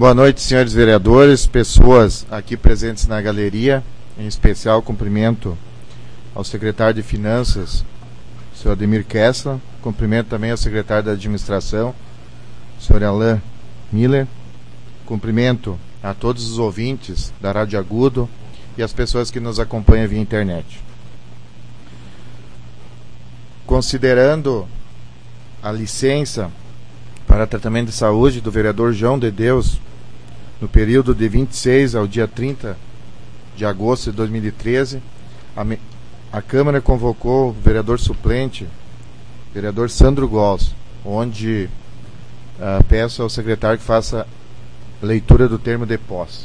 Boa noite, senhores vereadores, pessoas aqui presentes na galeria. Em especial, cumprimento ao secretário de Finanças, senhor Ademir Kessler. Cumprimento também ao secretário da Administração, senhor Alain Miller. Cumprimento a todos os ouvintes da Rádio Agudo e as pessoas que nos acompanham via internet. Considerando a licença para tratamento de saúde do vereador João de Deus, no período de 26 ao dia 30 de agosto de 2013, a Câmara convocou o vereador suplente, vereador Sandro Gols, onde peço ao secretário que faça leitura do termo de posse.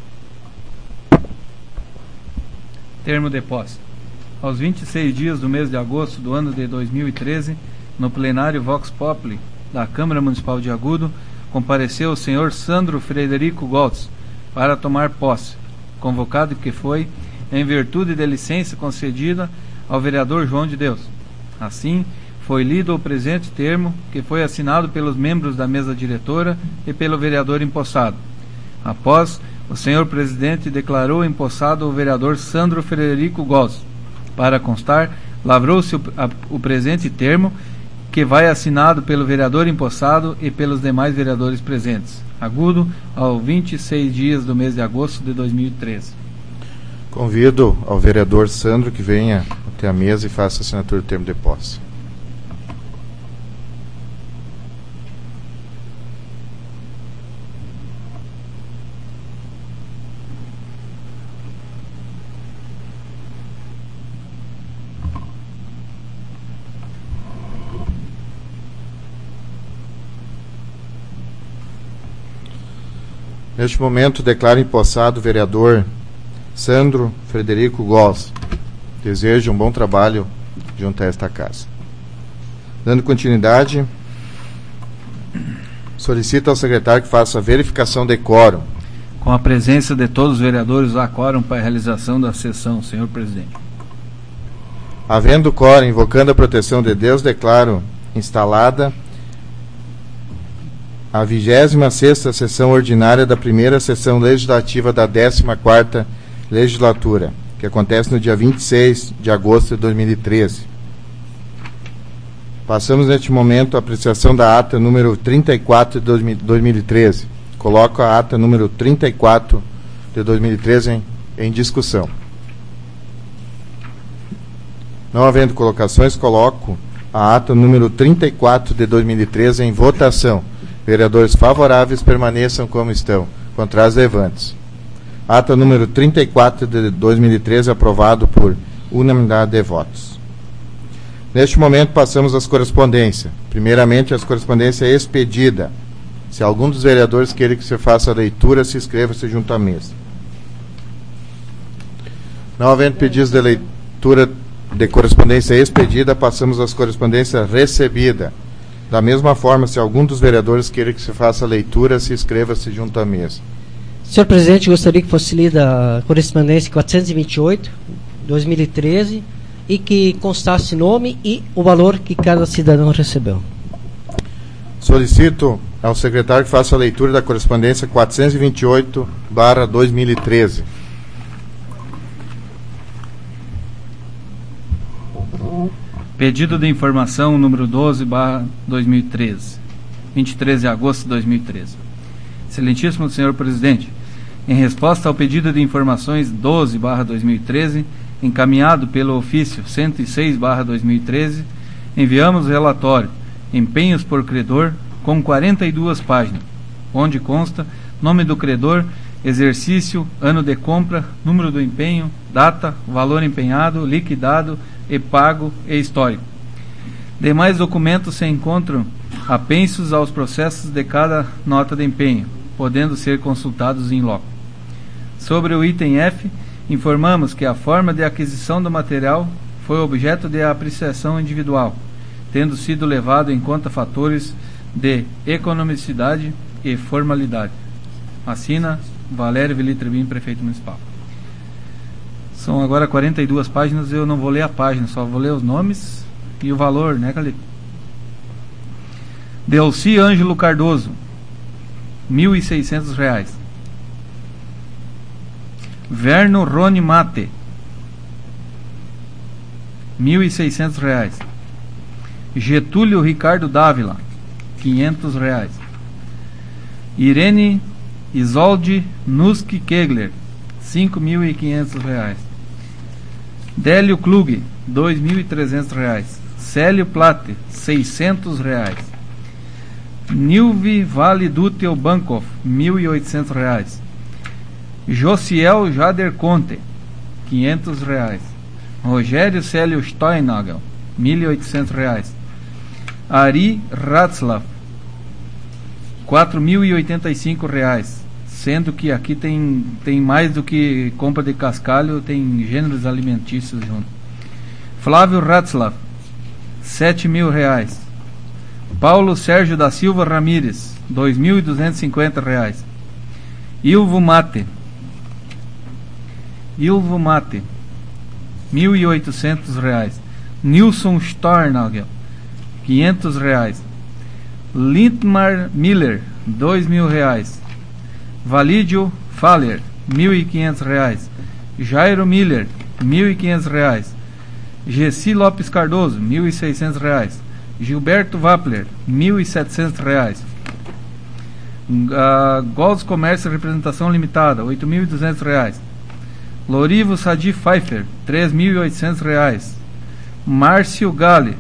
Termo de posse. Aos 26 dias do mês de agosto do ano de 2013, no plenário Vox Populi da Câmara Municipal de Agudo, compareceu o senhor Sandro Frederico Goltz para tomar posse, convocado que foi em virtude da licença concedida ao vereador João de Deus. Assim, foi lido o presente termo, que foi assinado pelos membros da mesa diretora e pelo vereador empossado. Após, o senhor presidente declarou empossado o vereador Sandro Frederico Goltz. Para constar, lavrou-se o presente termo, que vai assinado pelo vereador empossado e pelos demais vereadores presentes. Agudo, ao 26 dias do mês de agosto de 2013. Convido ao vereador Sandro que venha até a mesa e faça a assinatura do termo de posse. Neste momento, declaro empossado o vereador Sandro Frederico Gols. Desejo um bom trabalho junto a esta casa. Dando continuidade, solicito ao secretário que faça a verificação de quórum. Com a presença de todos os vereadores, há quórum para a realização da sessão, senhor presidente. Havendo quórum, invocando a proteção de Deus, declaro instalada a 26ª sessão ordinária da primeira sessão legislativa da 14ª legislatura, que acontece no dia 26 de agosto de 2013. Passamos neste momento à apreciação da ata número 34 de 2013. Coloco a ata número 34 de 2013 em discussão. Não havendo colocações, coloco a ata número 34 de 2013 em votação. Vereadores favoráveis permaneçam como estão. Contrários, levantes. Ata número 34 de 2013 aprovado por unanimidade de votos. Neste momento passamos às correspondências. Primeiramente, as correspondências expedidas. Se algum dos vereadores queira que se faça a leitura, se inscreva-se junto à mesa. Não havendo pedidos de leitura de correspondência expedida, passamos às correspondências recebidas. Da mesma forma, se algum dos vereadores queira que se faça a leitura, se inscreva-se junto à mesa. Senhor presidente, gostaria que fosse lida a correspondência 428, 2013, e que constasse nome e o valor que cada cidadão recebeu. Solicito ao secretário que faça a leitura da correspondência 428/2013. Pedido de informação número 12/2013, 23 de agosto de 2013. Excelentíssimo senhor presidente, em resposta ao pedido de informações 12/2013, encaminhado pelo ofício 106/2013, enviamos o relatório Empenhos por Credor com 42 páginas, onde consta nome do credor, exercício, ano de compra, número do empenho, data, valor empenhado, liquidado e pago e histórico. Demais documentos se encontram apensos aos processos de cada nota de empenho, podendo ser consultados em loco. Sobre o item F, informamos que a forma de aquisição do material foi objeto de apreciação individual, tendo sido levado em conta fatores de economicidade e formalidade. Assina Valério Velitrebim, prefeito municipal. São agora 42 páginas, eu não vou ler a página, só vou ler os nomes e o valor, né, Calito? Delci Ângelo Cardoso, R$ 1.600. Verno Rony Mate, R$ 1.600. Getúlio Ricardo Dávila, R$ 500. Irene Isolde Nuski Kegler, R$ 5.500. Délio Klug, R$ 2.300. Célio Plate, R$ 600. Nilvi Vale Dutel Bankov, R$ 1.800. Josiel Jader Conte, R$ 500. Rogério Célio Steinagel, R$ 1.800. Ari Ratzlaff, R$ 4.085, sendo que aqui tem mais do que compra de cascalho, tem gêneros alimentícios junto. Flávio Ratzlaff, R$ 7.000. Paulo Sérgio da Silva Ramírez, R$ 2.250. Ilvo Mate, R$ 1.800. Nilson Stornagel, R$ 500. Lindmar Miller, R$ 2.000. Valídio Faller, R$ 1.500. Jairo Miller, R$ 1.500. Gessi Lopes Cardoso, R$ 1.600. Gilberto Wappler, R$ 1.700. Golds Comércio Representação Limitada, R$ 8.200. Lorivo Sadi Pfeiffer, R$ 3.800. Márcio Gale,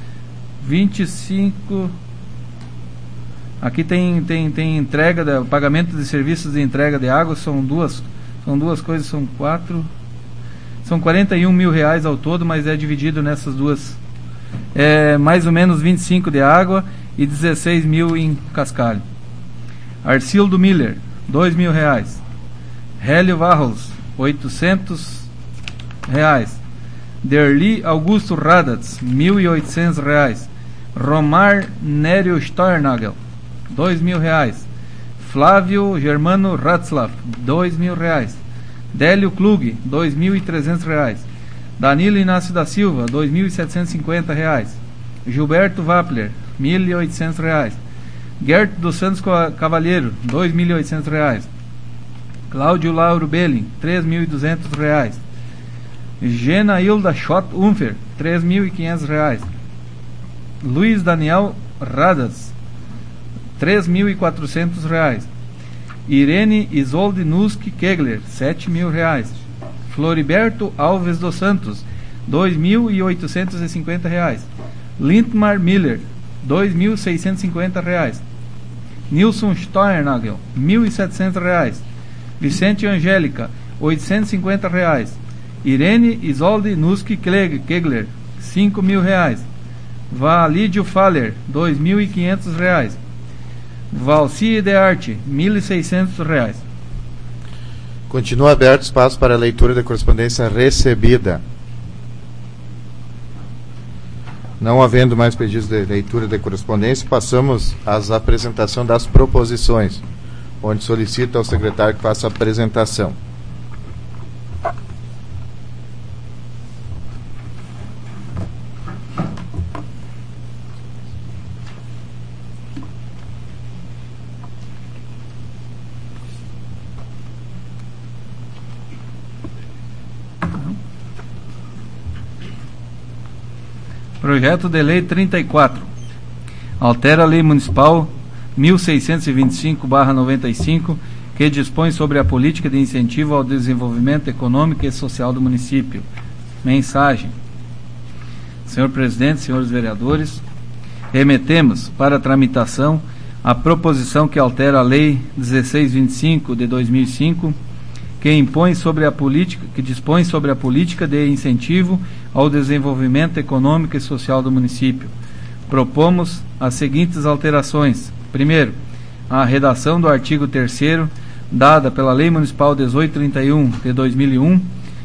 25. Aqui tem entrega, pagamento de serviços de entrega de água, são duas coisas, são quatro. São R$ 41.000 ao todo, mas é dividido nessas duas. É mais ou menos 25 de água e 16.000 em cascalho. Arcildo Miller, R$ 2.000. Hélio Varros, R$ 800. Derli Augusto Radatz, R$ 1.800. Romar Nério Stornagel, R$ 2.000. Flávio Germano Ratzlaff, R$ 2.000. Délio Klug, R$ 2.300. Danilo Inácio da Silva, R$ 2.750. Gilberto Wappler, R$ 1.800. Gert dos Santos Cavalheiro, R$ 2.800. Cláudio Lauro Belling, R$ 3.200. Gena Hilda Schott Unfer, R$ 3.500. Luiz Daniel Radas, R$ 3.400. Irene Isolde Nuski Kegler, R$ 7.000. Floriberto Alves dos Santos, R$ 2.850. Lindmar Miller, R$ 2.650. Nilson Steuernagel, R$ 1.700. Vicente Angélica, R$ 850. Irene Isolde Nuski Kegler, R$ 5.000. Valídio Faller, R$ 2.500. Valci de Arte, R$ 1.600. Continua aberto espaço para a leitura da correspondência recebida. Não havendo mais pedidos de leitura da correspondência, passamos à apresentação das proposições, onde solicita ao secretário que faça a apresentação. Projeto de Lei 34. Altera a Lei Municipal 1625/95, que dispõe sobre a política de incentivo ao desenvolvimento econômico e social do município. Mensagem. Senhor Presidente, senhores vereadores, remetemos para tramitação a proposição que altera a Lei 1625 de 2005, que dispõe sobre a política de incentivo ao desenvolvimento econômico e social do município. Propomos as seguintes alterações. Primeiro, a redação do artigo 3º, dada pela Lei Municipal 1831 de 2001,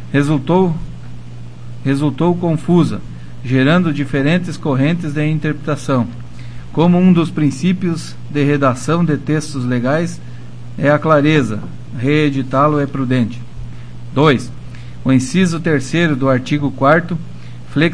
resultou confusa, gerando diferentes correntes de interpretação. Como um dos princípios de redação de textos legais é a clareza, reeditá-lo é prudente. 2. O inciso 3º do artigo 4º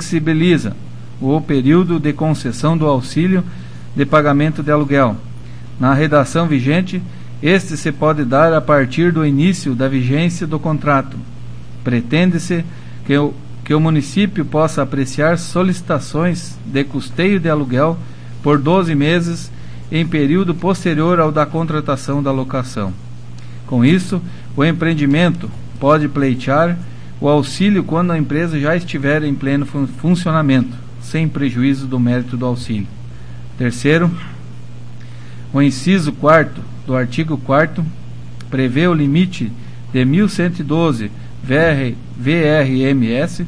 flexibiliza o período de concessão do auxílio de pagamento de aluguel, Na redação vigente, este se pode dar a partir do início da vigência do contrato. Pretende-se que o município possa apreciar solicitações de custeio de aluguel por 12 meses em período posterior ao da contratação da locação. Com isso, o empreendimento pode pleitear o auxílio quando a empresa já estiver em pleno funcionamento, sem prejuízo do mérito do auxílio. Terceiro, o inciso 4º do artigo 4º prevê o limite de 1.112 VRMS.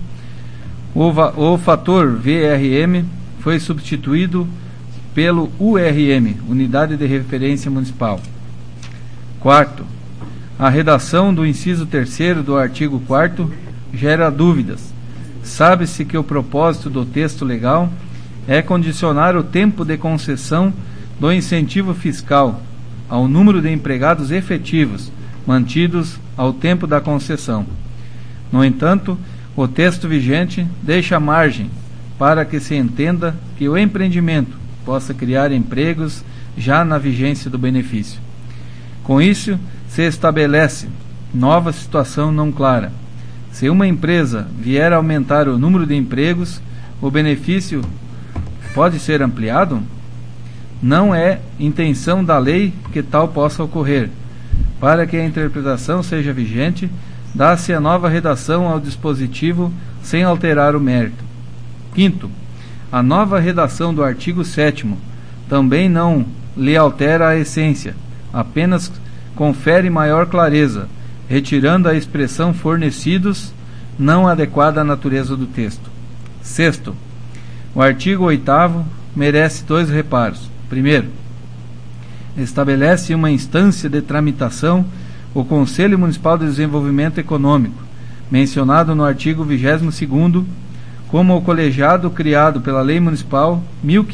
O fator VRM foi substituído pelo URM, Unidade de Referência Municipal. Quarto, a redação do inciso 3º do artigo 4º gera dúvidas. Sabe-se que o propósito do texto legal é condicionar o tempo de concessão do incentivo fiscal ao número de empregados efetivos mantidos ao tempo da concessão. No entanto, o texto vigente deixa margem para que se entenda que o empreendimento possa criar empregos já na vigência do benefício. Com isso, se estabelece nova situação não clara. Se uma empresa vier a aumentar o número de empregos, o benefício pode ser ampliado? Não é intenção da lei que tal possa ocorrer. Para que a interpretação seja vigente, dá-se a nova redação ao dispositivo sem alterar o mérito. Quinto, a nova redação do artigo 7º também não lhe altera a essência, apenas confere maior clareza, retirando a expressão fornecidos, não adequada à natureza do texto. Sexto, o artigo 8º merece 2 reparos. Primeiro, estabelece uma instância de tramitação, o Conselho Municipal de Desenvolvimento Econômico, mencionado no artigo 22º, como o colegiado criado pela Lei Municipal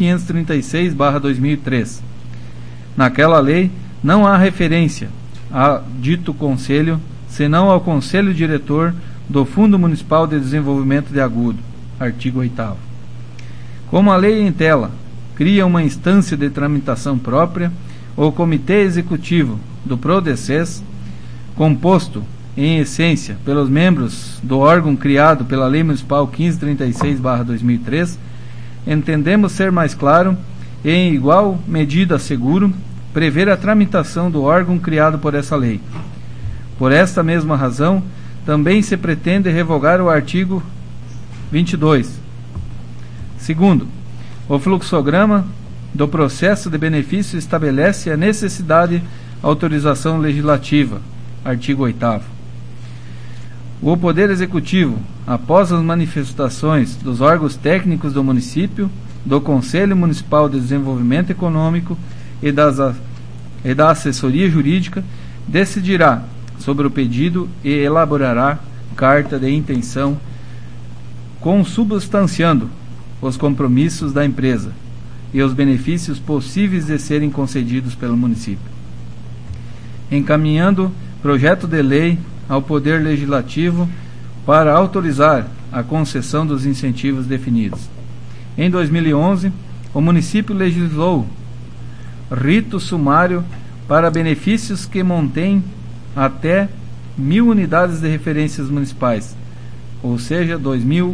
1536/2003. Naquela lei, não há referência a dito conselho, senão ao Conselho Diretor do Fundo Municipal de Desenvolvimento de Agudo, artigo 8º. Como a lei entela cria uma instância de tramitação própria, o Comitê Executivo do PRODECES, composto, em essência, pelos membros do órgão criado pela Lei Municipal 1536/2003, entendemos ser mais claro e, em igual medida seguro, prever a tramitação do órgão criado por essa lei. Por esta mesma razão, também se pretende revogar o artigo 22. Segundo, o fluxograma do processo de benefício estabelece a necessidade de autorização legislativa, artigo 8º. O Poder Executivo, após as manifestações dos órgãos técnicos do município, do Conselho Municipal de Desenvolvimento Econômico e da assessoria jurídica, decidirá sobre o pedido e elaborará carta de intenção consubstanciando os compromissos da empresa e os benefícios possíveis de serem concedidos pelo município, encaminhando projeto de lei ao Poder Legislativo para autorizar a concessão dos incentivos definidos. Em 2011, o município legislou rito sumário para benefícios que mantêm até 1.000 unidades de referências municipais, ou seja, R$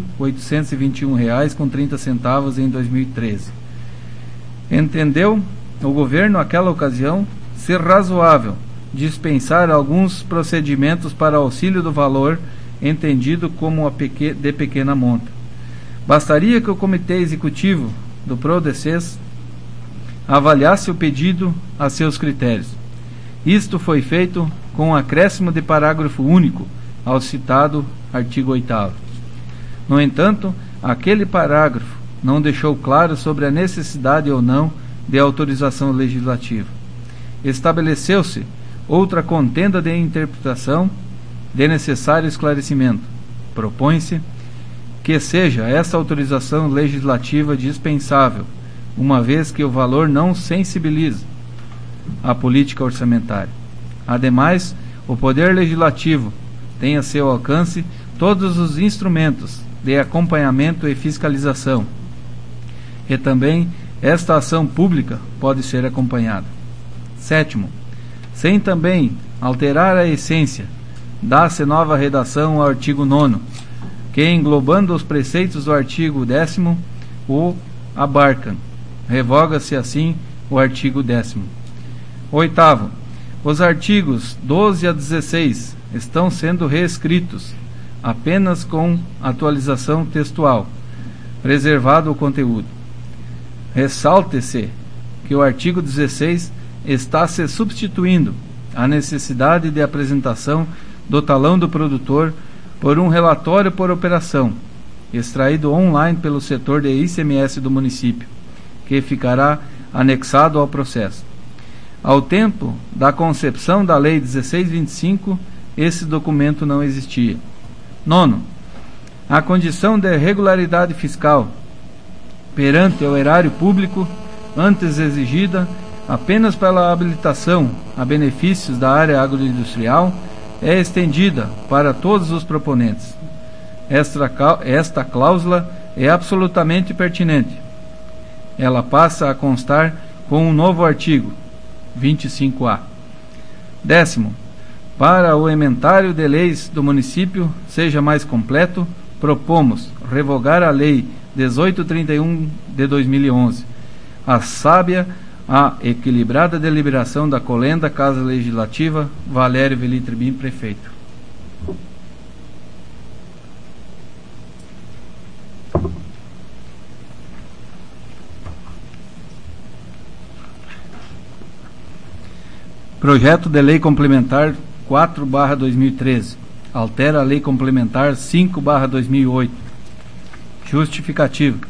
2.821,30 em 2013. Entendeu o governo, naquela ocasião, ser razoável dispensar alguns procedimentos para auxílio do valor entendido como de pequena monta. Bastaria que o Comitê Executivo do PRODECES avaliasse o pedido a seus critérios. Isto foi feito com um acréscimo de parágrafo único ao citado artigo 8º. No entanto, aquele parágrafo não deixou claro sobre a necessidade ou não de autorização legislativa. Estabeleceu-se outra contenda de interpretação de necessário esclarecimento. Propõe-se que seja essa autorização legislativa dispensável, uma vez que o valor não sensibiliza a política orçamentária. Ademais, o Poder Legislativo tem a seu alcance todos os instrumentos de acompanhamento e fiscalização, e também esta ação pública pode ser acompanhada. Sétimo, sem também alterar a essência, dá-se nova redação ao artigo 9º, que, englobando os preceitos do artigo 10º, o abarcam. Revoga-se assim o artigo 10º. Oitavo, os artigos 12 a 16 estão sendo reescritos, apenas com atualização textual, preservado o conteúdo. Ressalte-se que o artigo 16 está se substituindo a necessidade de apresentação do talão do produtor por um relatório por operação, extraído online pelo setor de ICMS do município, que ficará anexado ao processo. Ao tempo da concepção da Lei 1625, esse documento não existia. Nono, a condição de regularidade fiscal perante o erário público, antes exigida apenas pela habilitação a benefícios da área agroindustrial, é estendida para todos os proponentes. Esta cláusula é absolutamente pertinente. Ela passa a constar com um novo artigo, 25A. Décimo, para o ementário de leis do município seja mais completo, propomos revogar a Lei 1831 de 2011, a sábia, a equilibrada deliberação da Colenda Casa Legislativa Valério Velitribim, prefeito. Projeto de Lei Complementar 4/2013. Altera a Lei Complementar 5/2008. Justificativa.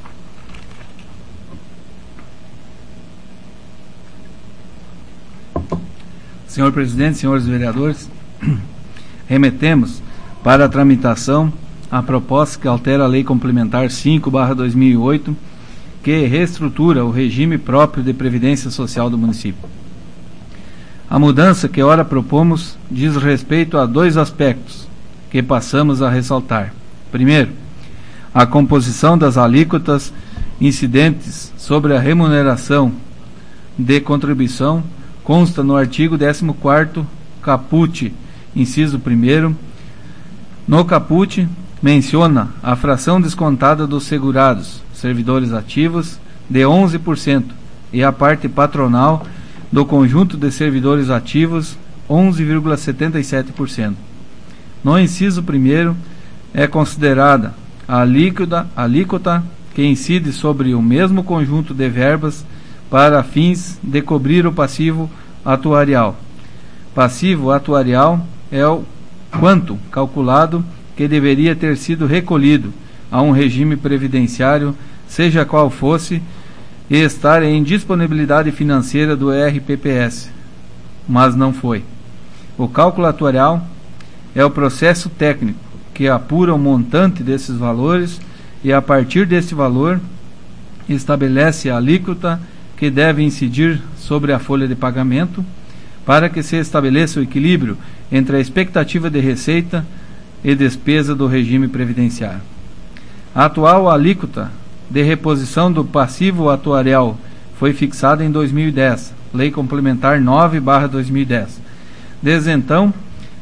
Senhor presidente, senhores vereadores, remetemos para a tramitação a proposta que altera a Lei Complementar 5/2008, que reestrutura o regime próprio de previdência social do município. A mudança que ora propomos diz respeito a dois aspectos que passamos a ressaltar. Primeiro, a composição das alíquotas incidentes sobre a remuneração de contribuição consta no artigo 14º, caput, inciso 1º. No caput, menciona a fração descontada dos segurados, servidores ativos, de 11%, e a parte patronal do conjunto de servidores ativos, 11,77%. No inciso 1º, é considerada a alíquota que incide sobre o mesmo conjunto de verbas para fins de cobrir o passivo atuarial. Passivo atuarial é o quanto calculado que deveria ter sido recolhido a um regime previdenciário, seja qual fosse, e estar em disponibilidade financeira do RPPS, mas não foi. O cálculo atuarial é o processo técnico que apura o montante desses valores e, a partir desse valor, estabelece a alíquota que deve incidir sobre a folha de pagamento, para que se estabeleça o equilíbrio entre a expectativa de receita e despesa do regime previdenciário. A atual alíquota de reposição do passivo atuarial foi fixada em 2010, Lei Complementar 9/2010. Desde então,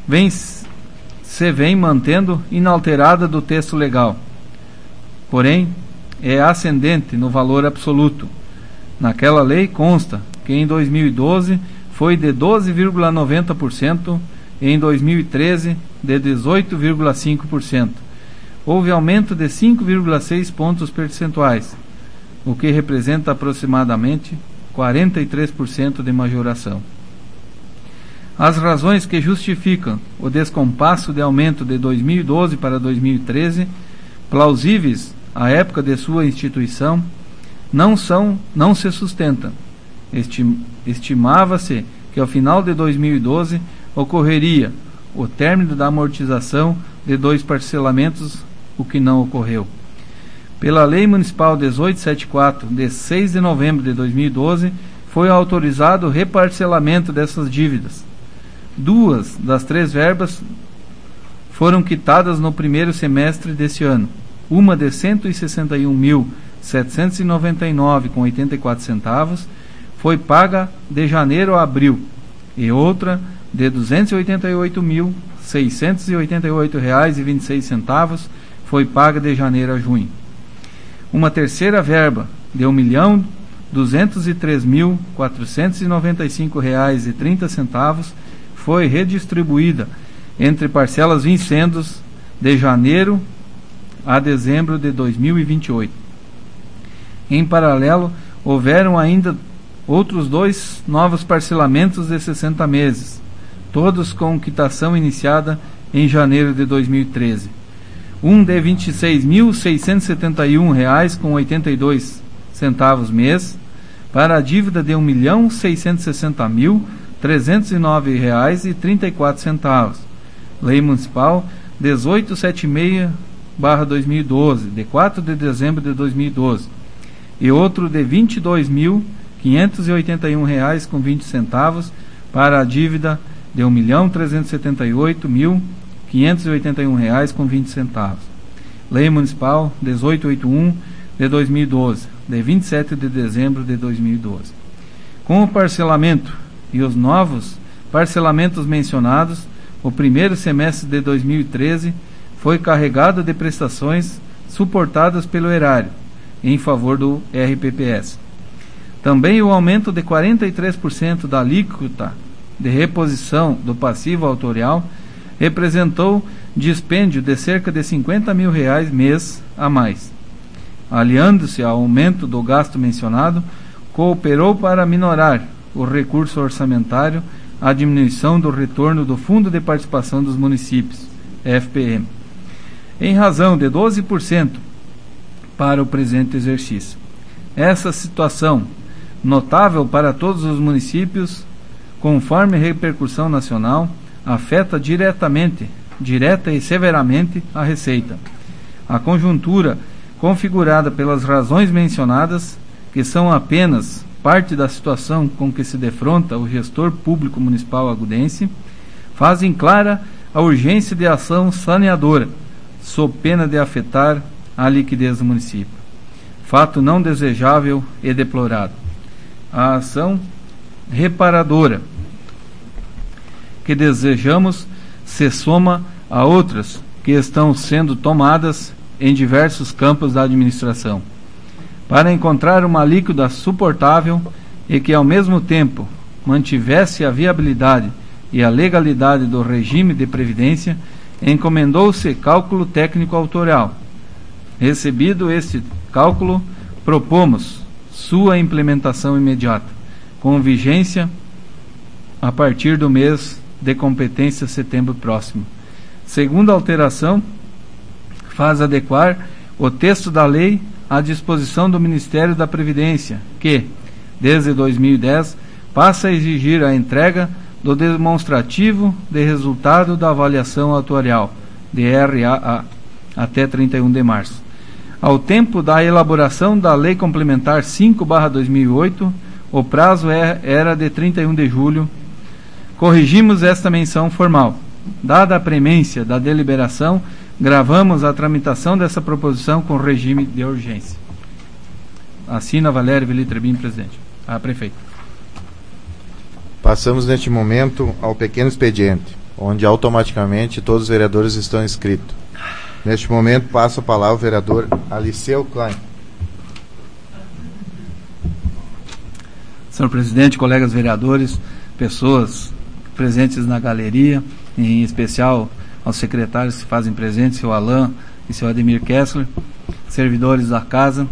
se vem mantendo inalterada do texto legal. Porém, é ascendente no valor absoluto. Naquela lei consta que em 2012 foi de 12,90% e em 2013 de 18,5%. Houve aumento de 5,6 pontos percentuais, o que representa aproximadamente 43% de majoração. As razões que justificam o descompasso de aumento de 2012 para 2013, plausíveis à época de sua instituição, não se sustentam. Estimava-se que ao final de 2012 ocorreria o término da amortização de 2 parcelamentos, o que não ocorreu. Pela Lei Municipal 1874, de 6 de novembro de 2012, foi autorizado o reparcelamento dessas dívidas. 2 das 3 verbas foram quitadas no primeiro semestre desse ano. Uma de R$ 161.799,84 foi paga de janeiro a abril, e outra de R$ 288.688,26 foi paga de janeiro a junho. Uma terceira verba de R$ 1.203.495,30 foi redistribuída entre parcelas vincendas de janeiro a dezembro de 2028. Em paralelo, houveram ainda outros 2 novos parcelamentos de 60 meses, todos com quitação iniciada em janeiro de 2013. Um de R$ 26.671,82 mês, para a dívida de R$ 1.660.309,34. Lei Municipal 1876/2012, de 4 de dezembro de 2012. E outro de R$ 22.581,20 para a dívida de R$ 1.378.581,20. Lei Municipal 1881 de 2012, de 27 de dezembro de 2012. Com o parcelamento e os novos parcelamentos mencionados, o primeiro semestre de 2013 foi carregado de prestações suportadas pelo erário em favor do RPPS. Também o aumento de 43% da alíquota de reposição do passivo autorial representou dispêndio de cerca de R$ 50 mil mês a mais. Aliando-se ao aumento do gasto mencionado, cooperou para minorar o recurso orçamentário à diminuição do retorno do Fundo de Participação dos Municípios, FPM, em razão de 12% para o presente exercício. Essa situação, notável para todos os municípios, conforme repercussão nacional, afeta direta e severamente a receita. A conjuntura configurada pelas razões mencionadas, que são apenas parte da situação com que se defronta o gestor público municipal agudense, fazem clara a urgência de ação saneadora, sob pena de afetar a liquidez do município. Fato não desejável e deplorado. A ação reparadora que desejamos se soma a outras que estão sendo tomadas em diversos campos da administração, para encontrar uma alíquota suportável e que, ao mesmo tempo, mantivesse a viabilidade e a legalidade do regime de previdência, encomendou-se cálculo técnico autorial. Recebido este cálculo, propomos sua implementação imediata, com vigência a partir do mês de competência setembro próximo. Segunda alteração, faz adequar o texto da lei à disposição do Ministério da Previdência, que, desde 2010, passa a exigir a entrega do demonstrativo de resultado da avaliação atuarial, DRAA, até 31 de março. Ao tempo da elaboração da Lei Complementar 5/2008, o prazo era de 31 de julho. Corrigimos esta menção formal. Dada a premência da deliberação, gravamos a tramitação dessa proposição com regime de urgência. Assina Valério Velitrebim, presidente. Prefeito. Passamos neste momento ao pequeno expediente, onde automaticamente todos os vereadores estão inscritos. Neste momento, passo a palavra ao vereador Aliceu Klein. Senhor presidente, colegas vereadores, pessoas presentes na galeria, em especial aos secretários que se fazem presentes, seu Alain e seu Ademir Kessler, servidores da casa,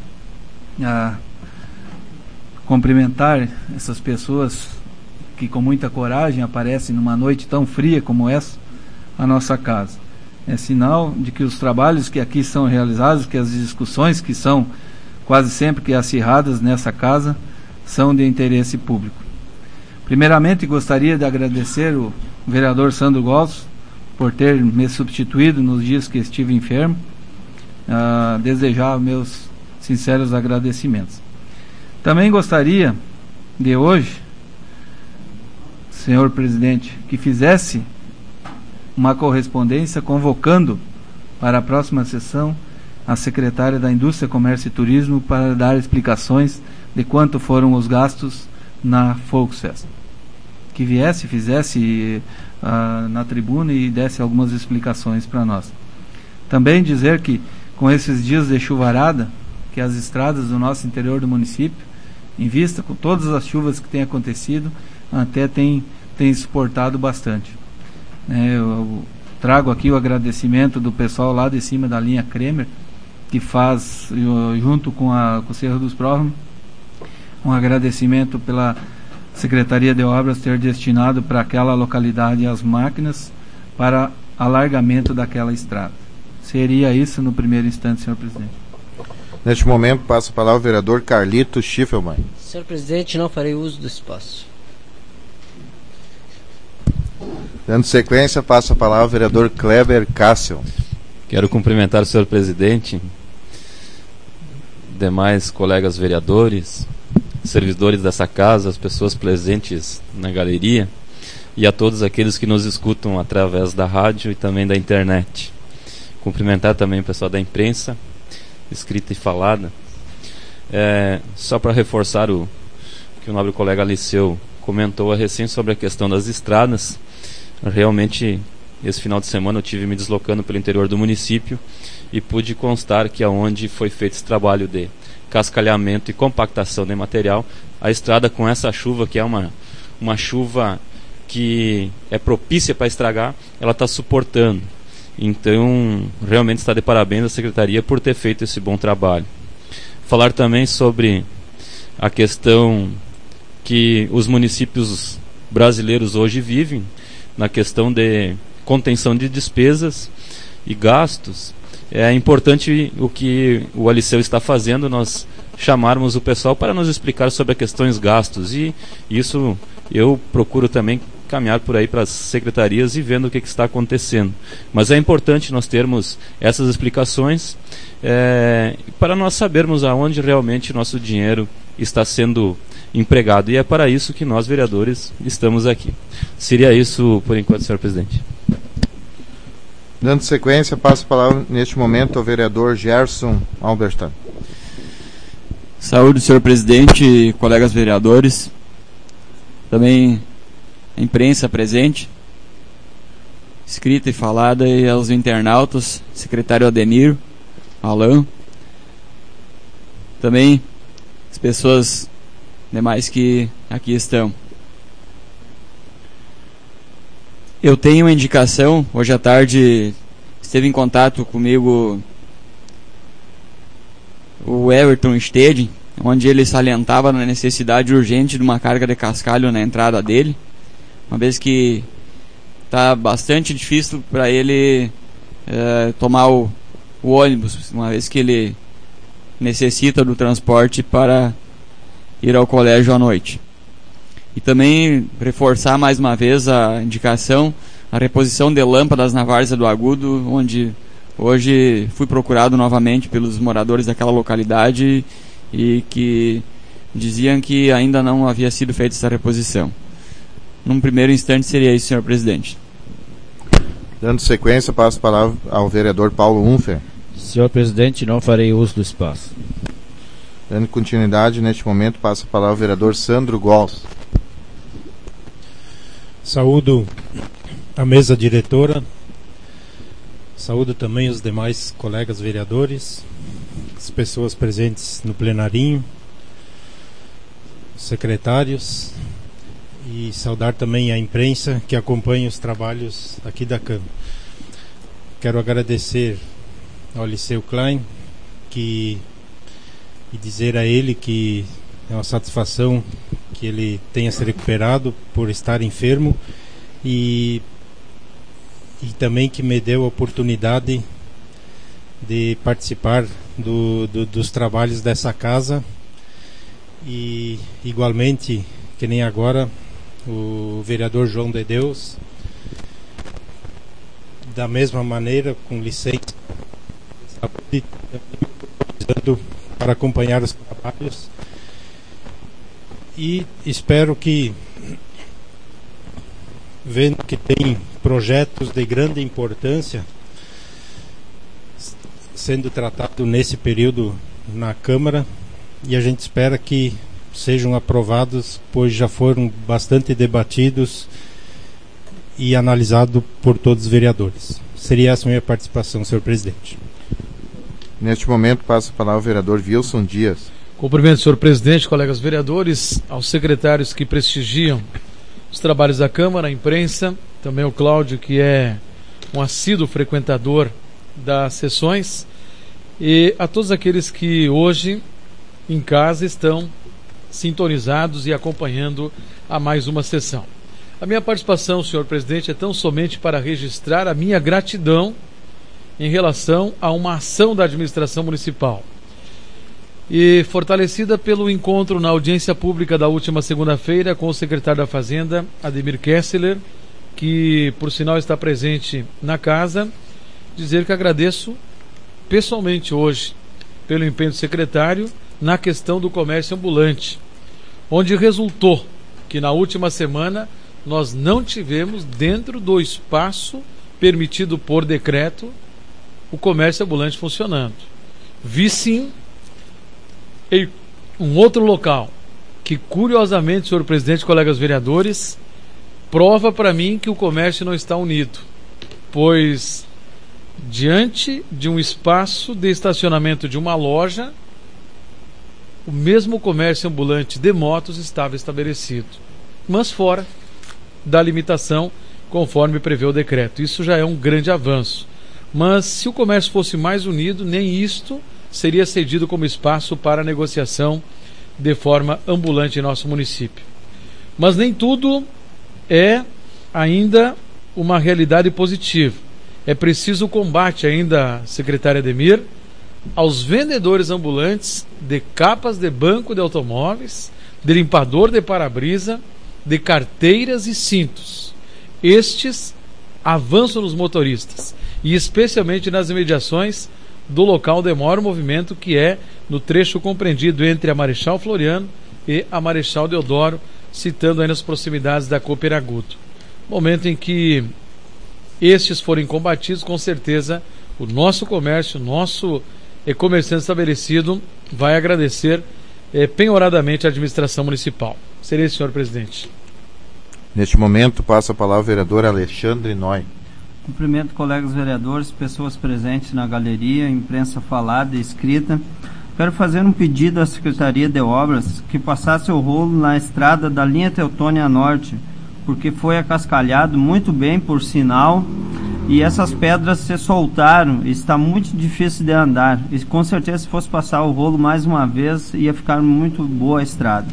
cumprimentar essas pessoas que com muita coragem aparecem numa noite tão fria como essa, a nossa casa. É sinal de que os trabalhos que aqui são realizados, que as discussões que são quase sempre que acirradas nessa casa, são de interesse público. Primeiramente, gostaria de agradecer o vereador Sandro Gols por ter me substituído nos dias que estive enfermo, desejar meus sinceros agradecimentos. Também gostaria de hoje, senhor presidente, que fizesse uma correspondência convocando para a próxima sessão a secretária da Indústria, Comércio e Turismo para dar explicações de quanto foram os gastos na Volksfest. Que viesse, fizesse na tribuna e desse algumas explicações para nós. Também dizer que com esses dias de chuvarada, que as estradas do nosso interior do município, em vista com todas as chuvas que têm acontecido, até tem suportado bastante. Eu trago aqui o agradecimento do pessoal lá de cima da linha Kremer, que faz, junto com o Cerro dos Próximos, um agradecimento pela Secretaria de Obras ter destinado para aquela localidade as máquinas para alargamento daquela estrada. Seria isso no primeiro instante, senhor presidente. Neste momento, passa a palavra ao vereador Carlito Schiffelmann. Senhor presidente, não farei uso do espaço. Dando sequência, passa a palavra ao vereador Kleber Cássio. Quero cumprimentar o senhor presidente, demais colegas vereadores, servidores dessa casa, as pessoas presentes na galeria e a todos aqueles que nos escutam através da rádio e também da internet. Cumprimentar também o pessoal da imprensa, escrita e falada. Só para reforçar o que o nobre colega Aliceu comentou recém sobre a questão das estradas. Realmente, esse final de semana eu tive me deslocando pelo interior do município e pude constar que aonde foi feito esse trabalho de cascalhamento e compactação de material, a estrada com essa chuva, que é uma chuva que é propícia para estragar, ela está suportando. Então, realmente está de parabéns a Secretaria por ter feito esse bom trabalho. Falar também sobre a questão que os municípios brasileiros hoje vivem, na questão de contenção de despesas e gastos. É importante o que o Aliceu está fazendo, nós chamarmos o pessoal para nos explicar sobre as questões gastos, e isso eu procuro também caminhar por aí para as secretarias e vendo o que está acontecendo. Mas é importante nós termos essas explicações para nós sabermos aonde realmente nosso dinheiro está sendo empregado, e é para isso que nós, vereadores, estamos aqui. Seria isso por enquanto, senhor presidente. Dando sequência, passo a palavra neste momento ao vereador Gerson Albertan. Saúde, senhor presidente, colegas vereadores, também a imprensa presente, escrita e falada, e aos internautas, secretário Adenir, Alain, também as pessoas demais que aqui estão. Eu tenho uma indicação, hoje à tarde esteve em contato comigo o Everton Stedin, onde ele salientava na necessidade urgente de uma carga de cascalho na entrada dele, uma vez que está bastante difícil para ele tomar o ônibus, uma vez que ele necessita do transporte para ir ao colégio à noite. E também reforçar mais uma vez a indicação, a reposição de lâmpadas na Várzea do Agudo, onde hoje fui procurado novamente pelos moradores daquela localidade e que diziam que ainda não havia sido feita essa reposição. Num primeiro instante seria isso, senhor presidente. Dando sequência, passo a palavra ao vereador Paulo Unfer. Senhor presidente, não farei uso do espaço. Dando continuidade, neste momento, passo a palavra ao vereador Sandro Gols. Saúdo a mesa diretora, saúdo também os demais colegas vereadores, as pessoas presentes no plenarinho, os secretários, e saudar também a imprensa que acompanha os trabalhos aqui da Câmara. Quero agradecer ao Liceu Klein e dizer a ele que é uma satisfação que ele tenha se recuperado por estar enfermo e também que me deu a oportunidade de participar dos trabalhos dessa casa, e igualmente que nem agora o vereador João de Deus, da mesma maneira, com licença, para acompanhar os trabalhos, e espero que, vendo que tem projetos de grande importância, sendo tratado nesse período na Câmara e a gente espera que sejam aprovados, pois já foram bastante debatidos e analisados por todos os vereadores. Seria essa a minha participação, senhor presidente. Neste momento, passo a palavra ao vereador Wilson Dias. Cumprimento, senhor presidente, colegas vereadores, aos secretários que prestigiam os trabalhos da Câmara, a imprensa, também o Cláudio, que é um assíduo frequentador das sessões, e a todos aqueles que hoje em casa estão sintonizados e acompanhando a mais uma sessão. A minha participação, senhor presidente, é tão somente para registrar a minha gratidão em relação a uma ação da administração municipal. E fortalecida pelo encontro na audiência pública da última segunda-feira com o secretário da Fazenda, Ademir Kessler, que por sinal está presente na casa, dizer que agradeço pessoalmente hoje pelo empenho do secretário na questão do comércio ambulante, onde resultou que na última semana nós não tivemos dentro do espaço permitido por decreto o comércio ambulante funcionando. Vi sim em um outro local que, curiosamente, senhor presidente, colegas vereadores, prova para mim que o comércio não está unido, pois diante de um espaço de estacionamento de uma loja, o mesmo comércio ambulante de motos estava estabelecido, mas fora da limitação conforme prevê o decreto. Isso já é um grande avanço, mas se o comércio fosse mais unido, nem isto seria cedido como espaço para negociação de forma ambulante em nosso município. Mas nem tudo é ainda uma realidade positiva. É preciso o combate ainda, secretário Ademir, aos vendedores ambulantes de capas de banco de automóveis, de limpador de para-brisa, de carteiras e cintos. Estes avançam nos motoristas e especialmente nas imediações do local de maior movimento, que é no trecho compreendido entre a Marechal Floriano e a Marechal Deodoro, citando aí nas proximidades da Cooperagudo. Momento em que estes forem combatidos, com certeza o nosso comércio, nosso comerciante estabelecido vai agradecer penhoradamente a administração municipal. Seria isso, senhor presidente. Neste momento, passo a palavra ao vereador Alexandre Noy. Cumprimento colegas vereadores, pessoas presentes na galeria, imprensa falada e escrita. Quero fazer um pedido à Secretaria de Obras que passasse o rolo na estrada da linha Teutônia Norte, porque foi acascalhado muito bem, por sinal, e essas pedras se soltaram e está muito difícil de andar. E com certeza, se fosse passar o rolo mais uma vez, ia ficar muito boa a estrada.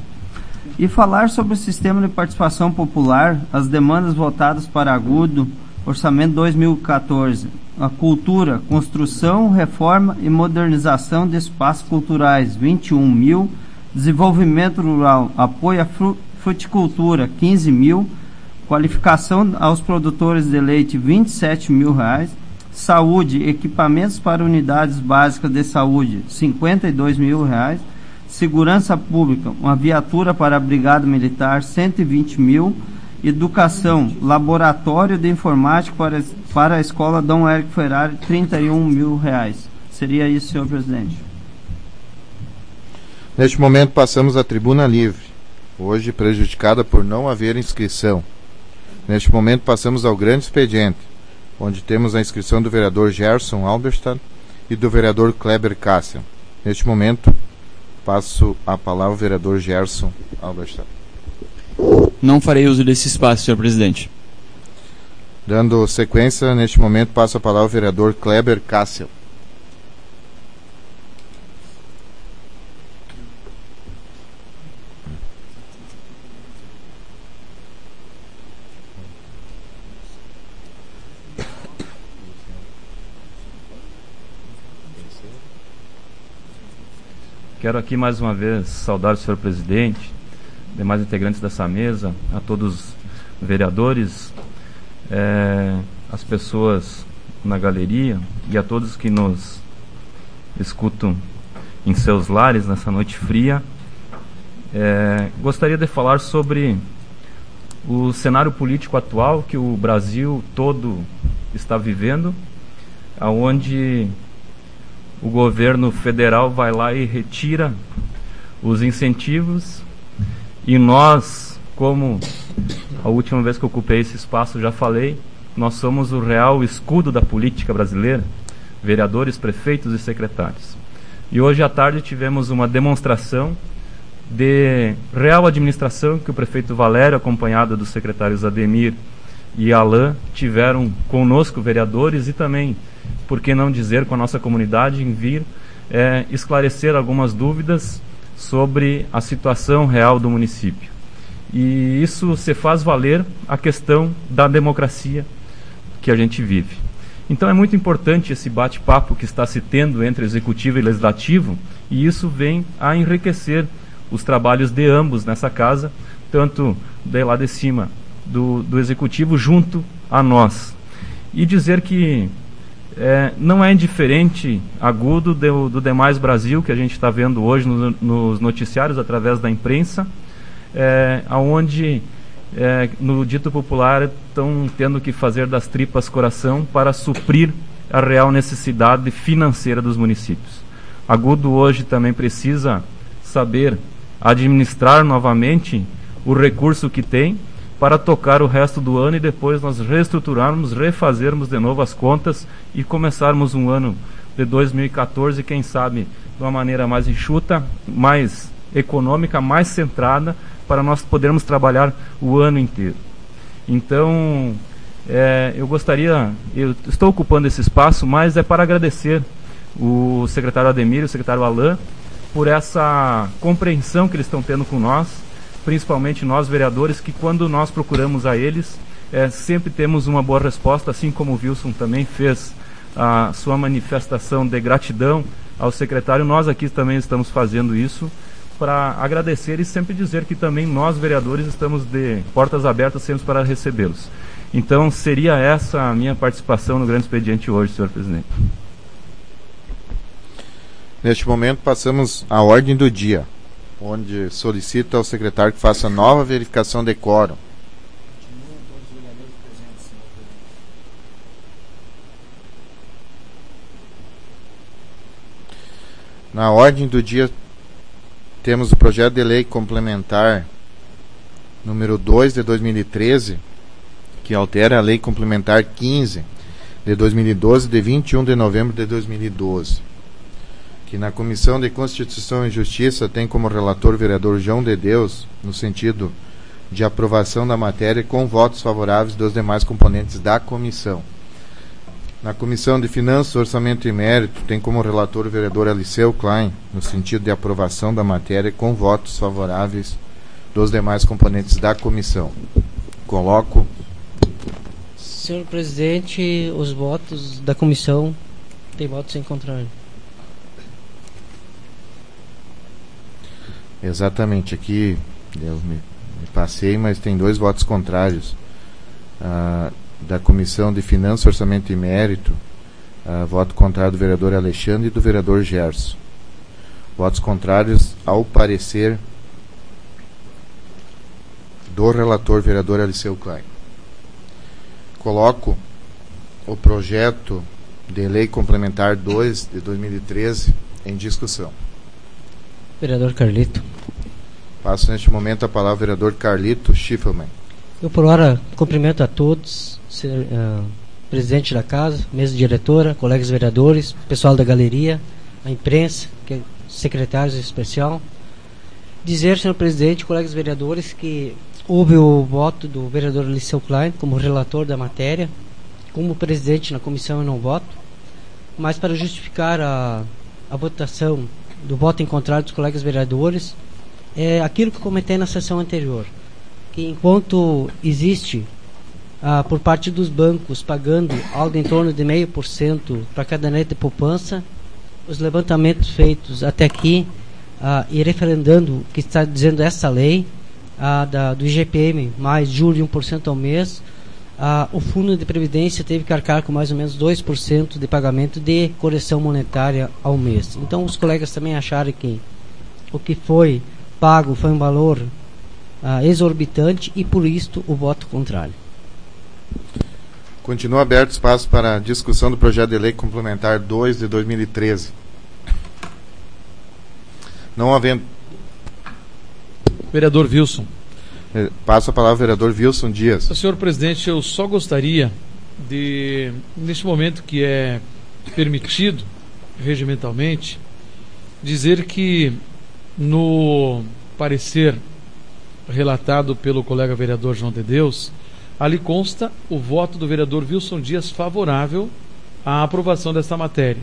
E falar sobre o sistema de participação popular, as demandas votadas para Agudo, Orçamento 2014, a cultura, construção, reforma e modernização de espaços culturais, 21 mil, desenvolvimento rural, apoio à fruticultura, 15 mil, qualificação aos produtores de leite, 27 mil reais, saúde, equipamentos para unidades básicas de saúde, 52 mil reais, segurança pública, uma viatura para a Brigada Militar, 120 mil, educação, laboratório de informática para a escola Dom Érico Ferrari, 31 mil reais. Seria isso, senhor presidente. Neste momento passamos à tribuna livre, hoje prejudicada por não haver inscrição. Neste momento passamos ao grande expediente, onde temos a inscrição do vereador Gerson Alberstadt e do vereador Kleber Cassian. Neste momento passo a palavra ao vereador Gerson Alberstadt. Não farei uso desse espaço, senhor presidente. Dando sequência, neste momento passo a palavra ao vereador Kleber Cassian. Quero aqui mais uma vez saudar o senhor presidente, demais integrantes dessa mesa, a todos os vereadores, as pessoas na galeria e a todos que nos escutam em seus lares nessa noite fria. Gostaria de falar sobre o cenário político atual que o Brasil todo está vivendo, onde o governo federal vai lá e retira os incentivos, e nós, como a última vez que eu ocupei esse espaço já falei, nós somos o real escudo da política brasileira, vereadores, prefeitos e secretários. E hoje à tarde tivemos uma demonstração de real administração que o prefeito Valério, acompanhado dos secretários Ademir e Alain, tiveram conosco, vereadores, e também, por que não dizer, com a nossa comunidade, em vir esclarecer algumas dúvidas sobre a situação real do município. E isso se faz valer a questão da democracia que a gente vive. Então é muito importante esse bate-papo que está se tendo entre Executivo e Legislativo, e isso vem a enriquecer os trabalhos de ambos nessa casa, tanto de lá de cima do Executivo junto a nós. E dizer que não é indiferente, agudo do demais Brasil, que a gente está vendo hoje nos noticiários através da imprensa, onde no dito popular estão tendo que fazer das tripas coração para suprir a real necessidade financeira dos municípios. Agudo hoje também precisa saber administrar novamente o recurso que tem para tocar o resto do ano, e depois nós reestruturarmos, refazermos de novo as contas e começarmos um ano de 2014, quem sabe de uma maneira mais enxuta, mais econômica, mais centrada, para nós podermos trabalhar o ano inteiro. Então, eu estou ocupando esse espaço, mas é para agradecer o secretário Ademir e o secretário Alain por essa compreensão que eles estão tendo com nós, principalmente nós vereadores, que quando nós procuramos a eles, sempre temos uma boa resposta, assim como o Wilson também fez a sua manifestação de gratidão ao secretário. Nós aqui também estamos fazendo isso para agradecer e sempre dizer que também nós vereadores estamos de portas abertas sempre para recebê-los. Então seria essa a minha participação no grande expediente hoje, senhor presidente. Neste momento passamos à ordem do dia, onde solicita ao secretário que faça nova verificação de quórum. Na ordem do dia temos o projeto de lei complementar número 2 de 2013, que altera a lei complementar 15 de 2012, de 21 de novembro de 2012. Que na Comissão de Constituição e Justiça tem como relator o vereador João de Deus, no sentido de aprovação da matéria com votos favoráveis dos demais componentes da comissão. Na Comissão de Finanças, Orçamento e Mérito tem como relator o vereador Eliseu Klein, no sentido de aprovação da matéria com votos favoráveis dos demais componentes da comissão. Coloco. Senhor presidente, os votos da comissão têm votos em contrário. Exatamente, aqui eu me passei, mas tem 2 votos contrários. Da Comissão de Finanças, Orçamento e Mérito, voto contrário do vereador Alexandre e do vereador Gerson. Votos contrários ao parecer do relator vereador Eliseu Klein. Coloco o projeto de lei complementar 2 de 2013 em discussão. Vereador Carlito. Passo neste momento a palavra ao vereador Carlito Schiffelmann. Eu, por hora, cumprimento a todos, presidente da casa, mesa diretora, colegas vereadores, pessoal da galeria, a imprensa, secretários em especial. Dizer, senhor presidente, colegas vereadores, que houve o voto do vereador Eliseu Klein como relator da matéria. Como presidente na comissão eu não voto, mas para justificar a votação do voto em contrário dos colegas vereadores, é aquilo que comentei na sessão anterior, que enquanto existe por parte dos bancos pagando algo em torno de 0,5% para caderneta de poupança, os levantamentos feitos até aqui e referendando o que está dizendo essa lei do IGPM mais juros de 1% ao mês, o fundo de previdência teve que arcar com mais ou menos 2% de pagamento de correção monetária ao mês. Então os colegas também acharam que o que foi pago foi um valor exorbitante, e por isto o voto contrário. Continua aberto espaço para a discussão do projeto de lei complementar 2 de 2013. Não havendo... Vereador Wilson. Passo a palavra ao vereador Wilson Dias. Senhor presidente, eu só gostaria de, neste momento que é permitido regimentalmente, dizer que no parecer relatado pelo colega vereador João de Deus, ali consta o voto do vereador Wilson Dias favorável à aprovação desta matéria.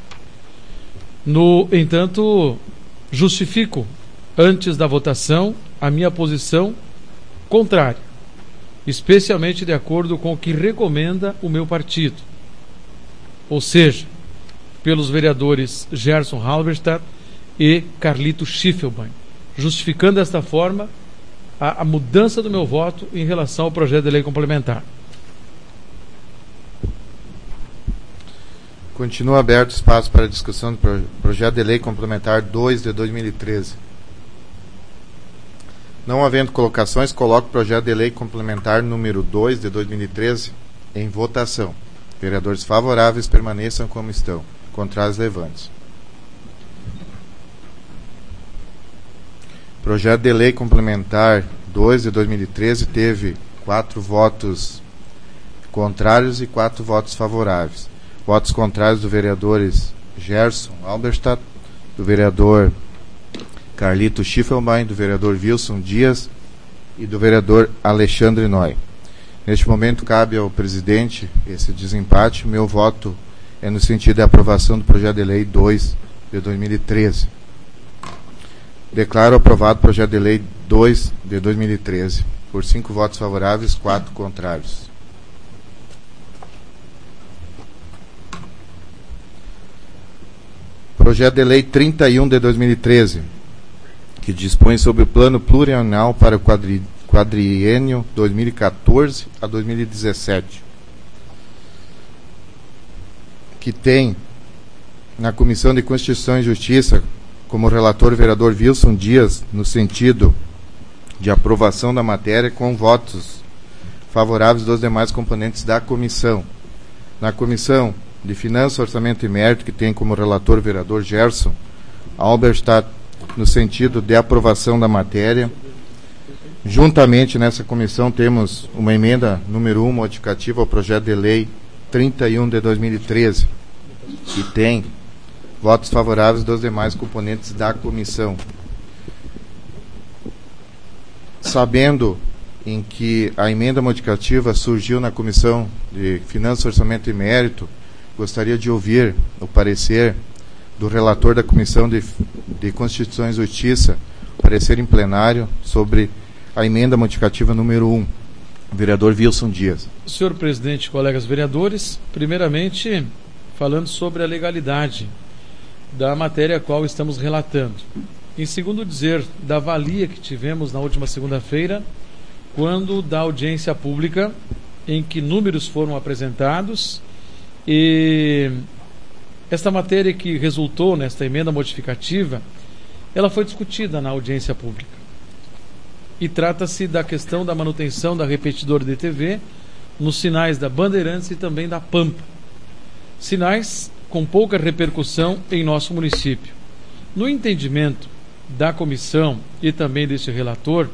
No entanto, justifico, antes da votação, a minha posição contrária, especialmente de acordo com o que recomenda o meu partido, ou seja, pelos vereadores Gerson Halberstadt e Carlito Schiffelbein, justificando desta forma a mudança do meu voto em relação ao projeto de lei complementar. Continua aberto espaço para a discussão do projeto de lei complementar 2 de 2013. Não havendo colocações, coloco o projeto de lei complementar número 2 de 2013 em votação. Vereadores favoráveis permaneçam como estão. Contrários, levante-se. Projeto de lei complementar 2 de 2013 teve 4 votos contrários e 4 votos favoráveis. Votos contrários do vereadores Gerson Halberstadt, do vereador Carlito Schiffelbein, do vereador Wilson Dias e do vereador Alexandre Noy. Neste momento cabe ao presidente esse desempate. Meu voto é no sentido de aprovação do projeto de lei 2 de 2013. Declaro aprovado o projeto de lei 2 de 2013, por 5 votos favoráveis, 4 contrários. Projeto de lei 31 de 2013, que dispõe sobre o plano plurianual para o quadriênio 2014 a 2017, que tem na Comissão de Constituição e Justiça como relator o vereador Wilson Dias, no sentido de aprovação da matéria, com votos favoráveis dos demais componentes da comissão. Na Comissão de Finanças, Orçamento e Mérito, que tem como relator o vereador Gerson Halberstadt, no sentido de aprovação da matéria. Juntamente nessa comissão temos uma emenda número 1 modificativa ao projeto de lei 31 de 2013, que tem votos favoráveis dos demais componentes da comissão. Sabendo em que a emenda modificativa surgiu na Comissão de Finanças, Orçamento e Mérito, gostaria de ouvir o parecer do relator da Comissão de Constituição e Justiça, parecer em plenário sobre a emenda modificativa número 1, vereador Wilson Dias. Senhor presidente, colegas vereadores, primeiramente falando sobre a legalidade da matéria a qual estamos relatando. Em segundo dizer, da valia que tivemos na última segunda-feira, quando da audiência pública, em que números foram apresentados, e esta matéria que resultou nesta emenda modificativa, ela foi discutida na audiência pública. E trata-se da questão da manutenção da repetidora de TV nos sinais da Bandeirantes e também da Pampa. Sinais com pouca repercussão em nosso município. No entendimento da comissão e também deste relator,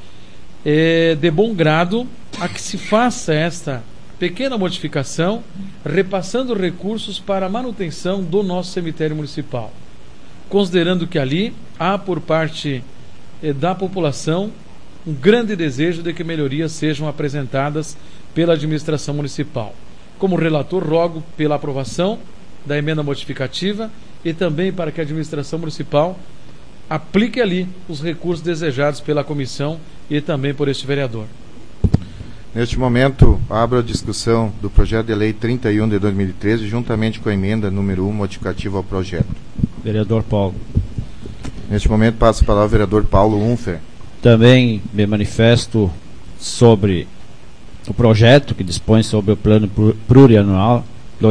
é de bom grado a que se faça esta pequena modificação, repassando recursos para a manutenção do nosso cemitério municipal, considerando que ali há por parte da população um grande desejo de que melhorias sejam apresentadas pela administração municipal. Como relator, rogo pela aprovação da emenda modificativa e também para que a administração municipal aplique ali os recursos desejados pela comissão e também por este vereador. Neste momento, abro a discussão do projeto de lei 31 de 2013, juntamente com a emenda número 1 modificativa ao projeto. Vereador Paulo. Neste momento, passo a palavra ao vereador Paulo Unfer. Também me manifesto sobre o projeto que dispõe sobre o plano plurianual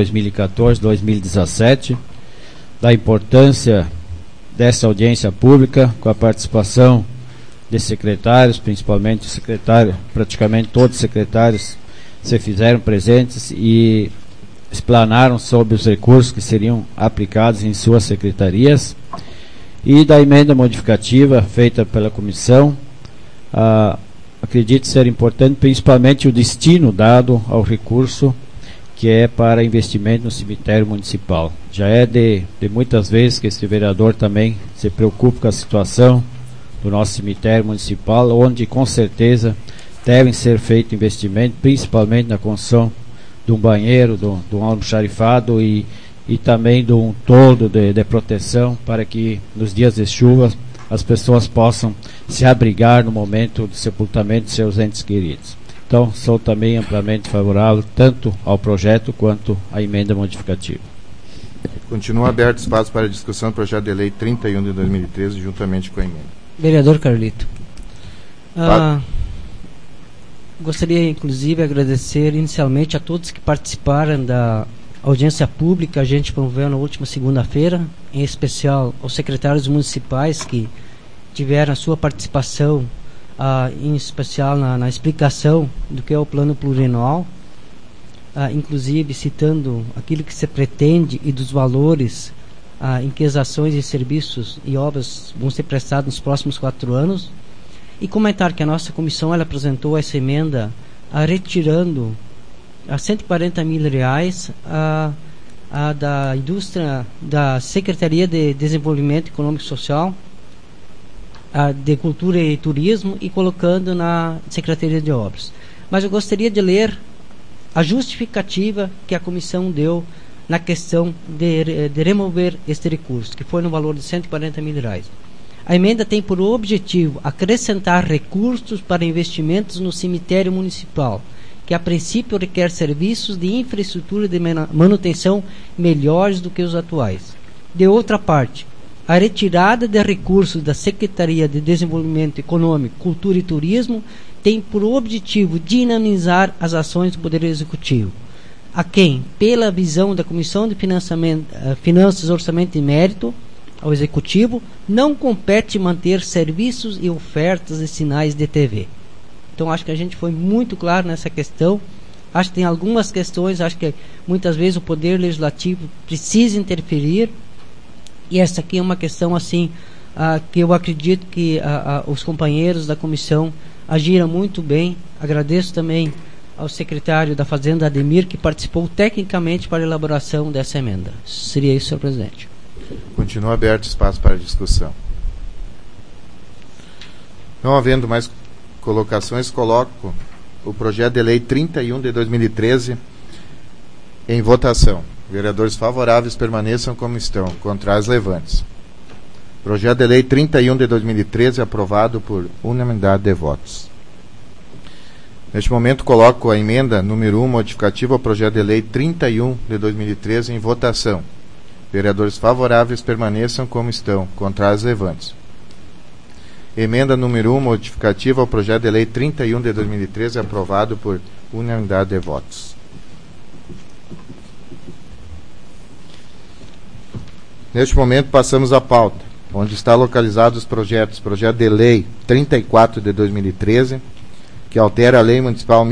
2014-2017, da importância dessa audiência pública, com a participação de secretários, principalmente o secretário, praticamente todos os secretários se fizeram presentes e explanaram sobre os recursos que seriam aplicados em suas secretarias, E da emenda modificativa feita pela comissão, acredito ser importante principalmente o destino dado ao recurso que é para investimento no cemitério municipal. Já é de muitas vezes que este vereador também se preocupa com a situação do nosso cemitério municipal, onde com certeza devem ser feitos investimentos, principalmente na construção de um banheiro, de um almoxarifado e também de um toldo de proteção, para que nos dias de chuva as pessoas possam se abrigar no momento do sepultamento de seus entes queridos. Então, sou também amplamente favorável tanto ao projeto quanto à emenda modificativa. Continua aberto espaço para discussão do projeto de lei 31 de 2013, juntamente com a emenda. Vereador Carlito. Gostaria, inclusive, de agradecer inicialmente a todos que participaram da audiência pública que a gente promoveu na última segunda-feira, em especial aos secretários municipais que tiveram a sua participação, em especial na explicação do que é o plano plurianual, inclusive citando aquilo que se pretende e dos valores em que as ações e serviços e obras vão ser prestados nos próximos 4 anos, e comentar que a nossa comissão ela apresentou essa emenda retirando a R$140 mil da indústria, da Secretaria de Desenvolvimento Econômico e Social, de Cultura e Turismo, e colocando na Secretaria de Obras. Mas eu gostaria de ler a justificativa que a comissão deu na questão de remover este recurso, que foi no valor de R$140 mil. A emenda tem por objetivo acrescentar recursos para investimentos no cemitério municipal, que a princípio requer serviços de infraestrutura de manutenção melhores do que os atuais. De outra parte, a retirada de recursos da Secretaria de Desenvolvimento Econômico, Cultura e Turismo tem por objetivo dinamizar as ações do Poder Executivo, a quem, pela visão da Comissão de Finanças, Orçamento e Mérito, ao Executivo, não compete manter serviços e ofertas de sinais de TV. Então acho que a gente foi muito claro nessa questão. Acho que tem algumas questões, acho que muitas vezes o Poder Legislativo precisa interferir, e essa aqui é uma questão assim que eu acredito que os companheiros da comissão agiram muito bem. Agradeço também ao secretário da Fazenda, Ademir, que participou tecnicamente para a elaboração dessa emenda. Seria isso, senhor presidente. Continua aberto espaço para discussão. Não havendo mais colocações, coloco o projeto de lei 31 de 2013 em votação. Vereadores favoráveis permaneçam como estão, contrários levantes. Projeto de lei 31 de 2013 aprovado por unanimidade de votos. Neste momento coloco a emenda número 1 modificativa ao projeto de lei 31 de 2013 em votação. Vereadores favoráveis permaneçam como estão, contrários levantes. Emenda número 1 modificativa ao projeto de lei 31 de 2013 aprovado por unanimidade de votos. Neste momento passamos à pauta, onde está localizados os projetos. Projeto de lei 34 de 2013, que altera a lei municipal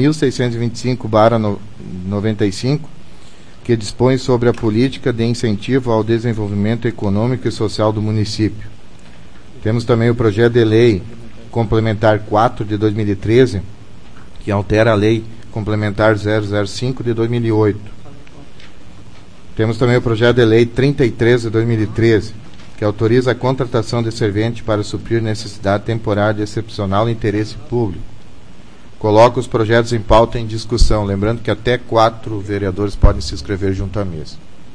1625/95, que dispõe sobre a política de incentivo ao desenvolvimento econômico e social do município. Temos também o projeto de lei complementar 4 de 2013, que altera a lei complementar 005 de 2008. Temos também o projeto de lei 33 de 2013, que autoriza a contratação de servente para suprir necessidade temporária de excepcional interesse público. Coloco os projetos em pauta em discussão, lembrando que até 4 vereadores podem se inscrever junto à mesa.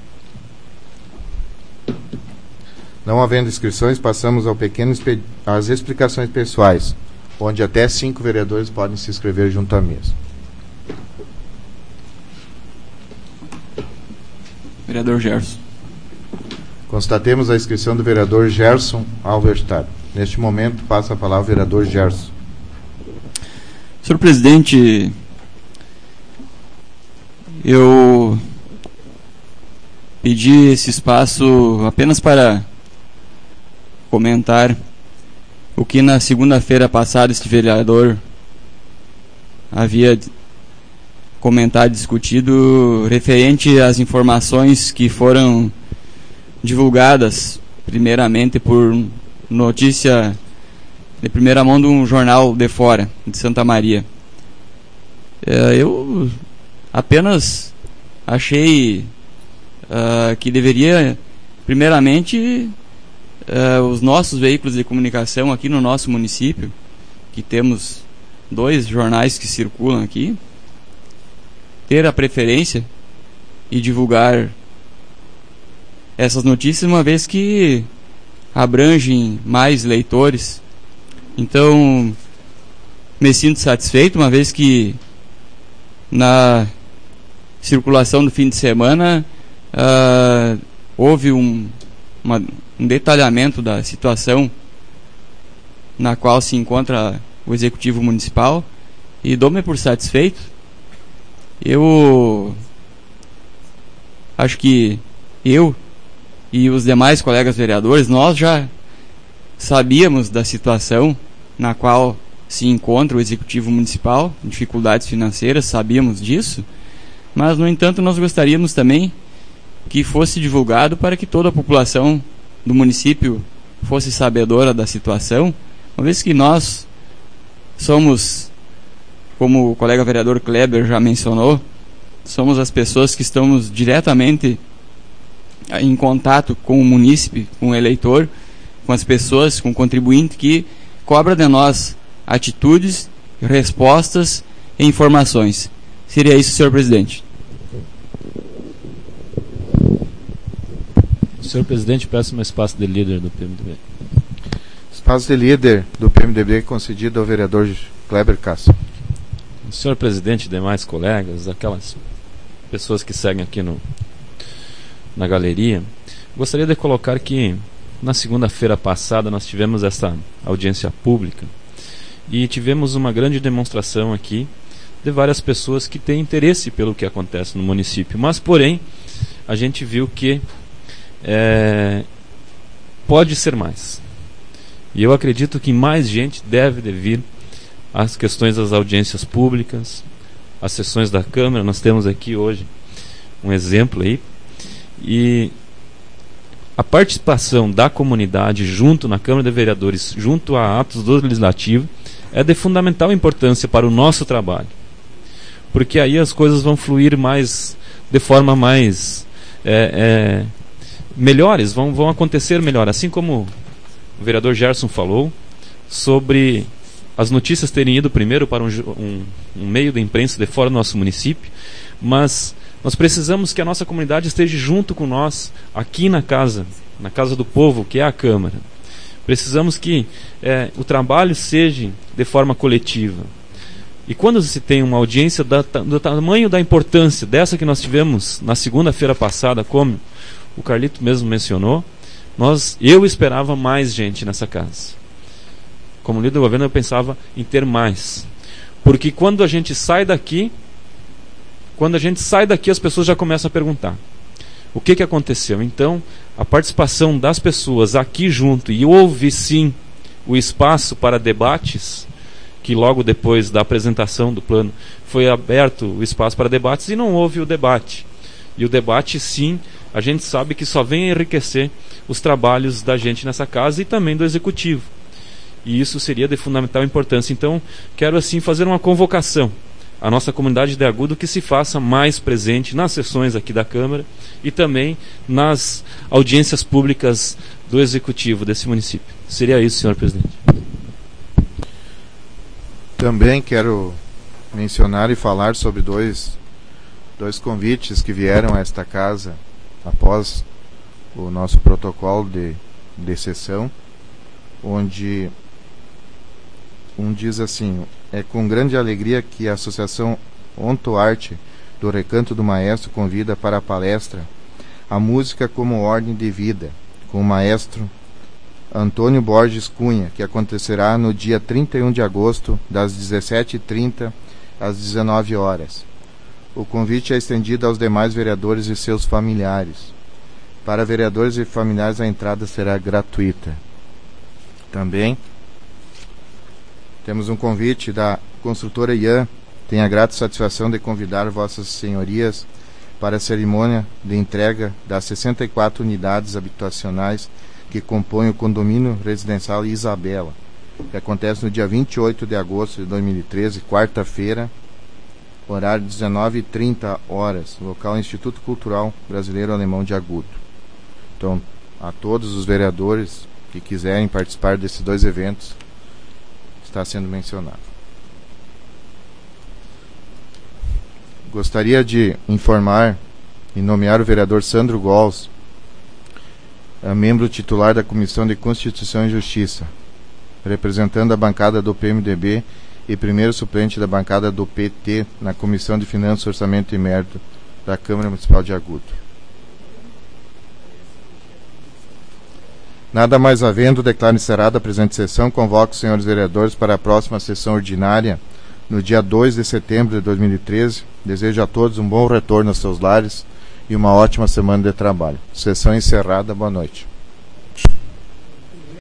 Não havendo inscrições, passamos às explicações pessoais, onde até 5 vereadores podem se inscrever junto à mesa. Vereador Gerson. Constatemos a inscrição do vereador Gerson Alverstad. Neste momento, passa a palavra ao vereador Gerson. Senhor presidente, eu pedi esse espaço apenas para comentar o que na segunda-feira passada este vereador havia comentado e discutido referente às informações que foram divulgadas primeiramente por notícia de primeira mão de um jornal de fora, de Santa Maria. Eu apenas achei que deveria, primeiramente, os nossos veículos de comunicação aqui no nosso município, que temos 2 jornais que circulam aqui, ter a preferência e divulgar essas notícias, uma vez que abrangem mais leitores. Então, me sinto satisfeito, uma vez que na circulação do fim de semana houve um detalhamento da situação na qual se encontra o Executivo Municipal, e dou-me por satisfeito. Eu acho que eu e os demais colegas vereadores, nós já sabíamos da situação na qual se encontra o Executivo Municipal, dificuldades financeiras, sabíamos disso, mas, no entanto, nós gostaríamos também que fosse divulgado para que toda a população do município fosse sabedora da situação, uma vez que nós somos, como o colega vereador Kleber já mencionou, somos as pessoas que estamos diretamente em contato com o munícipe, com o eleitor, com as pessoas, com o contribuinte que cobra de nós atitudes, respostas e informações. Seria isso, senhor presidente. Senhor presidente, peço um espaço de líder do PMDB. Espaço de líder do PMDB concedido ao vereador Kleber Castro. Senhor presidente, demais colegas, aquelas pessoas que seguem aqui na galeria, gostaria de colocar que na segunda-feira passada nós tivemos essa audiência pública e tivemos uma grande demonstração aqui de várias pessoas que têm interesse pelo que acontece no município, mas porém a gente viu que pode ser mais, e eu acredito que mais gente deve vir às questões das audiências públicas, às sessões da Câmara. Nós temos aqui hoje um exemplo aí, e a participação da comunidade junto na Câmara de Vereadores, junto a atos do Legislativo, é de fundamental importância para o nosso trabalho, porque aí as coisas vão fluir mais, de forma mais melhores, vão acontecer melhor, assim como o vereador Gerson falou sobre as notícias terem ido primeiro para um meio de imprensa de fora do nosso município, mas nós precisamos que a nossa comunidade esteja junto com nós aqui na casa do povo, que é a Câmara. Precisamos que o trabalho seja de forma coletiva. E quando se tem uma audiência do tamanho da importância dessa que nós tivemos na segunda-feira passada, como o Carlito mesmo mencionou, eu esperava mais gente nessa casa. Como líder do governo, eu pensava em ter mais. Porque quando a gente sai daqui, as pessoas já começam a perguntar o que aconteceu. Então, a participação das pessoas aqui junto, e houve sim o espaço para debates, que logo depois da apresentação do plano foi aberto o espaço para debates e não houve o debate. E o debate, sim, a gente sabe que só vem enriquecer os trabalhos da gente nessa casa e também do Executivo. E isso seria de fundamental importância. Então, quero assim fazer uma convocação à nossa comunidade de Agudo que se faça mais presente nas sessões aqui da Câmara e também nas audiências públicas do Executivo desse município. Seria isso, senhor presidente. Também quero mencionar e falar sobre dois convites que vieram a esta casa após o nosso protocolo de sessão, onde um diz assim: é com grande alegria que a Associação Ontoarte do Recanto do Maestro convida para a palestra A Música como Ordem de Vida, com o maestro Antônio Borges Cunha, que acontecerá no dia 31 de agosto, das 17h30 às 19 horas. O convite é estendido aos demais vereadores e seus familiares. Para vereadores e familiares, a entrada será gratuita. Também temos um convite da construtora Ian. Tenho a grata satisfação de convidar vossas senhorias para a cerimônia de entrega das 64 unidades habitacionais que compõem o condomínio residencial Isabela, que acontece no dia 28 de agosto de 2013, quarta-feira, horário 19h30, local Instituto Cultural Brasileiro Alemão de Agudo. Então, a todos os vereadores que quiserem participar desses dois eventos, está sendo mencionado. Gostaria de informar e nomear o vereador Sandro Gols, membro titular da Comissão de Constituição e Justiça, representando a bancada do PMDB e primeiro suplente da bancada do PT na Comissão de Finanças, Orçamento e Mérito da Câmara Municipal de Agudo. Nada mais havendo, declaro encerrada a presente sessão. Convoco os senhores vereadores para a próxima sessão ordinária, no dia 2 de setembro de 2013. Desejo a todos um bom retorno aos seus lares e uma ótima semana de trabalho. Sessão encerrada. Boa noite.